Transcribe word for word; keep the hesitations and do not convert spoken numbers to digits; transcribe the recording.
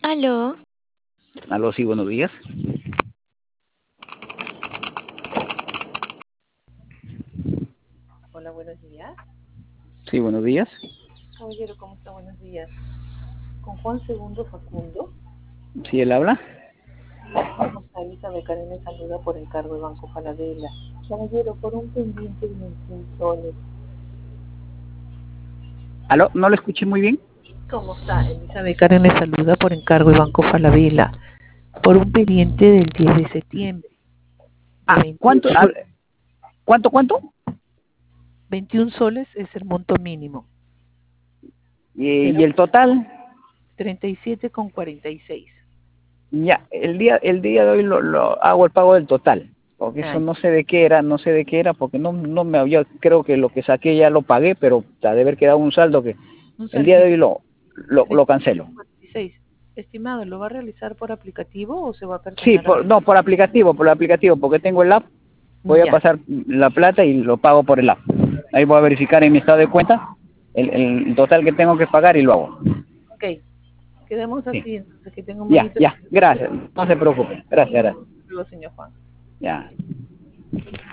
Aló, Aló, sí, buenos días. Hola, buenos días. Sí, buenos días. Caballero, ¿cómo está? Buenos días. Con Juan Segundo Facundo. ¿Sí él habla? ¿Cómo está? Elizabeth Karen le saluda por encargo de Banco Falabella. Caballero, por un pendiente de veintiún soles. Aló, no lo escuché muy bien. ¿Cómo está? Elizabeth Karen le saluda por encargo de Banco Falabella. Por un pendiente del diez de septiembre. De Ah, veintiún ¿cuánto? A soles. ver, ¿cuánto, cuánto? veintiún soles es el monto mínimo. Y, Pero y el total, treinta y siete con cuarenta y seis. ya, el día, el día de hoy lo, lo hago el pago del total, porque eso Ay, no sé de qué era, no sé de qué era, porque no, no me había, creo que lo que saqué ya lo pagué, pero ha de haber quedado un saldo que un el día de saldito. hoy lo, lo, lo cancelo. cuarenta y seis. Estimado, ¿lo va a realizar por aplicativo o se va a Sí, personar? por, no, por aplicativo, por aplicativo, porque tengo el app, voy a Ya. pasar la plata y lo pago por el app. Ahí voy a verificar en mi estado de cuenta el, el total que tengo que pagar y lo hago. Ok, quedemos Sí. así, entonces que tenga un Ya, bonito ya, gracias. No se preocupe. Gracias, gracias. día, señor Juan. Ya.